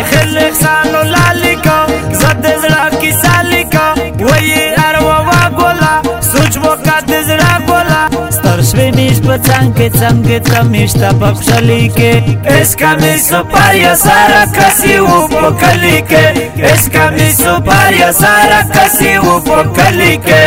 شیخ الاحسان لالیکا زد زړه کیسه لیکا وایي اروا ګولا سوچ وکړه د زړه ګولا ستر شوې میش په څنګه ته میشته په خوشحالي کې عشقه مې سپار یا ساره کسي و په کلي کې عشقه مې سپار یا ساره کسي و په کلي کې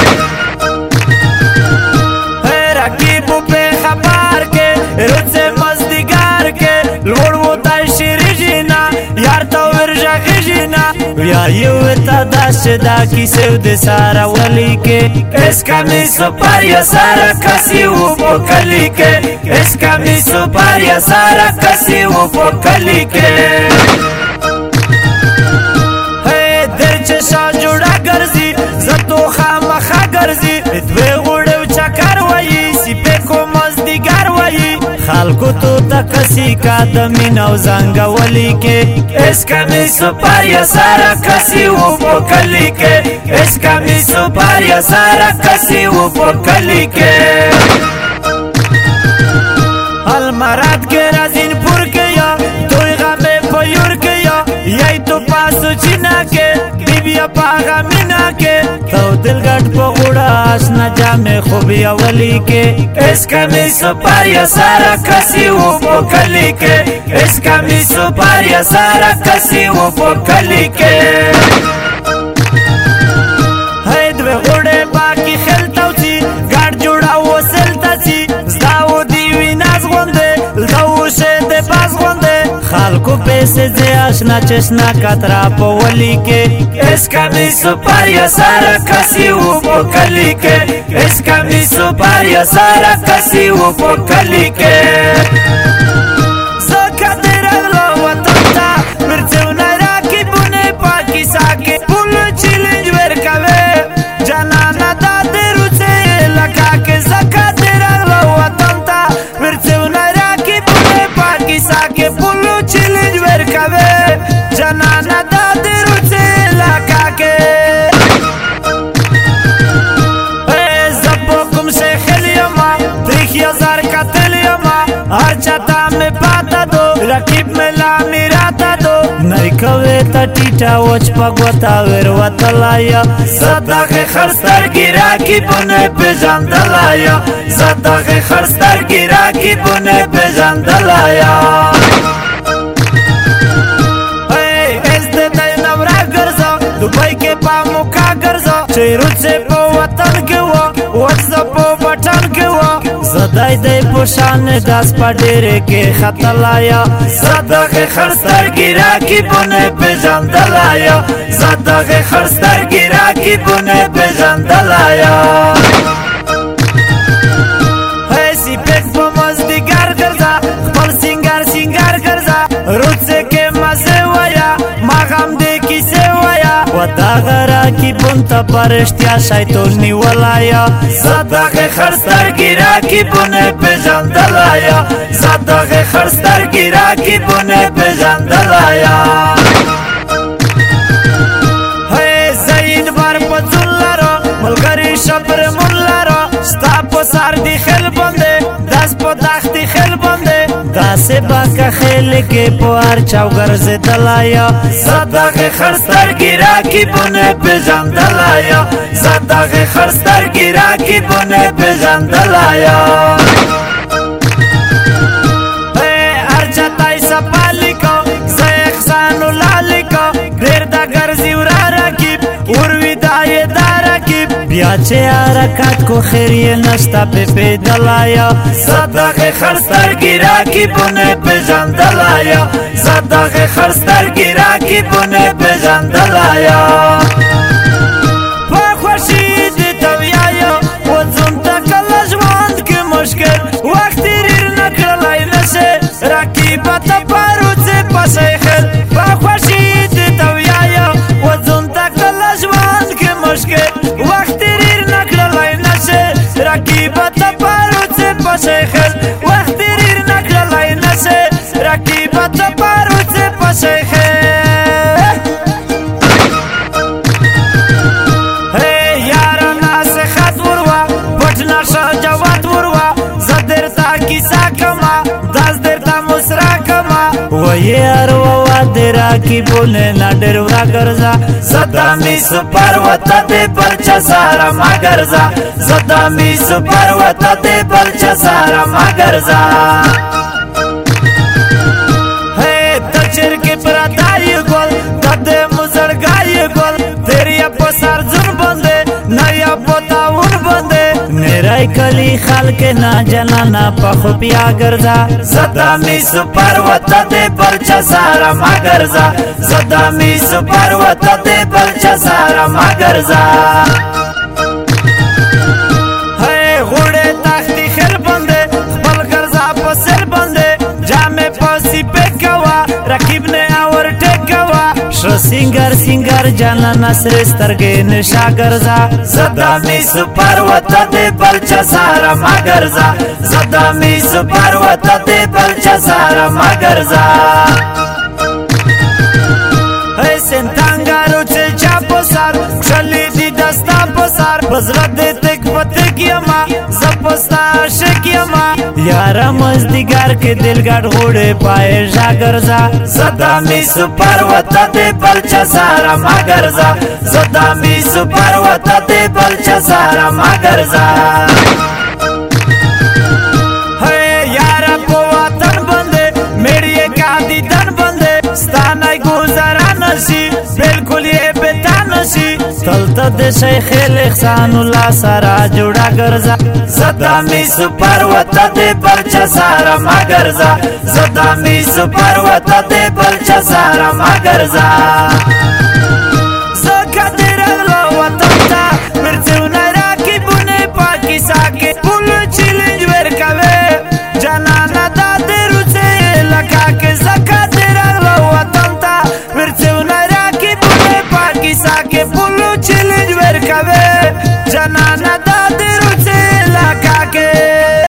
رقیبو په خبر کې روزه مزدګار کې لوړ و تای شری جنا یار تو ورژه جنا یا یو ته داسه دا کیسه د سارا ولی کې عشقه مې سپار یا ساره کسي و په کلي کې عشقه مې سپار یا ساره کسي و په کلي کې درچ شا جوړه ګرځي زتو خامخا ګرځي دوی غوړو چکر وایي سپې کو مزدګار وایي خلکو تو تکسی کا د مینو زنګولی کې عشقه مې سپار یا ساره کسي و په کلي کې عشقه مې سپار یا ساره کسي و په کلي کې المراد کې رازین پور کې یا توي غمه په یور کې یا یای تو پاسو چینا کې بیا پاغا مینا کې تو دلګټ په وړا اسنا جامې خوبي اولی کې عشقه مې سپار یا ساره کسي و په کلي کې عشقه مې سپار یا ساره کسي و په کلي کې هې دوی غوړې باقي خلتاو چی ګاډ جوړا وسلتا چی زداو دی ویناز غونډه زداو شه د باز غونډه خلکو پیسې دې آشنا چشنا کترا په ولی کې عشقه مې سپار یا ساره کسي و په کلي کې عشقه مې سپار یا ساره کسي و په کلي کې زکه دې راغلو وطن ته ورڅونه راکبونه پاکي ساکي پول چیلنج ورکوي جانانه دا دې روڅه لکه کې زکه دې راغلو وطن ته ورڅونه راکبونه پاکي ساکي پول چیلنج ورکوي جانانه دا دې روڅه لکه کې زبوکم شیخ الیما 3000 قتل یما هر چاته مې پاتا دو رقیب مې لا میراتا دو نری کوي ته ټیټا وچ پګوتا ور وتلایا زداغه خرستر ګرا کی بونه پېژندلایا زداغه خرستر ګرا کی بونه پېژندلایا दुबई के पामो का गर्जा चेरू से पो वतन के वो वत्सा पो बटन के वो زدای دې پوشان داس پډېره کې خطلایا زداغه خرستر ګرا کی بونه پېژندلایا زداغه خرستر ګرا کی بونه پېژندلایا هسي پک په مزدګار ګرځا خپل سنگار ګرځا روڅه کې مزه ویا ما غم دې کیسه ویا ودا غرا کی بونته پرشتیا شیطان نیولایا زداغه خرستر ګرا کی بونه پېژندلایا زداغه خرستر ګرا کی بونه پېژندلایا هې زین بار پڅول لارو ملګری شپر مون لارو ستا په سر دی خل باندې داس په دختي خل باندې داسه باکه خل کې پوار چاوګر زدلایا زداغه خرستر ګرا کی بونه پېژندلایا زداغه خرستر ګرا کی بونه پېژندلایا اے ارچا تای سپالیکو زیخ سانو لالیکو ډېر د ګرځي ورا رکیب اوروي دای دارکیب بیا چې حرکت کو خیریه نشتا په پیدلایا زداغه خرستر ګرا کی بونه پېژندلایا زداغه خرستر ګرا کی بونه پېژندلایا په خوشي دې تویایا و ځم تکل ژوند کې مشکل وخت ریر نکړلای نشه رقیب ته پارو څه پسې خل په خوشي دې تویایا و ځم تکل ژوند کې مشکل وخت ریر نکړلای نشه رقیب ته پارو څه پسې خل وخت ریر نکړلای نشه رقیب ته پارو څه پسې خل ویار و دې راکیبونه نه ډېر راګرځه زه می سپر وته دې بل چا سره ما ګرځه زه می سپر وته دې بل چا سره ما ګرځه چرکی پراتای گل دد مزرگای گل تیری پسر جن بنده نیا پتاون بنده میرای کلی خلق نا جنانا پخو پیا گرزا زدا می سپر وطا دے بلچا سارا ما گرزا زدا می سپر وطا دے بلچا سارا ما گرزا ہے غوڑے تختی خیر بنده خبل گرزا پسر بنده جامع پاسی پکوا رقیب نے اور ٹکوا شو سنگر سنگر جانا نصر سترگے نشا گرزا زدا می سپر وطا دے بلچا سارا ما گرزا زدا می سپر وطا دے بلچا سارا ما گرزا ایسن تانگارو چه چا پسار چلی دی دستا پسار بزرد دی تک پتک یما زپستا عاشق یما یارا مزدگار کے دل گاڑ غوڑے پائے جا گرزا زدا می سپر وطا دے بلچا سارا ما گرزا زدا می سپر وطا دے بلچا سارا ما گرزا یارا پو وطن بندے میری ایک دیدن بندے ستانای گزارا نشی بالکل یہ بیتا نشی تلتا دے شیخ الاحسان اللہ سارا جوڑا گرزا زدا می سپر وطا دے بلچا سارا ما گرزا زدا می سپر وطا دے بلچا سارا ما گرزا زکا دیر اغلا وطن تا مرچونا راکی بونے پاکی ساکے پول چیلنج ورکاوے جانانا دا دیرو سے لکا کے زکا دیر اغلا وطن تا مرچونا راکی بونے پاکی ساکے پول چیلنج ورکاوے جانانا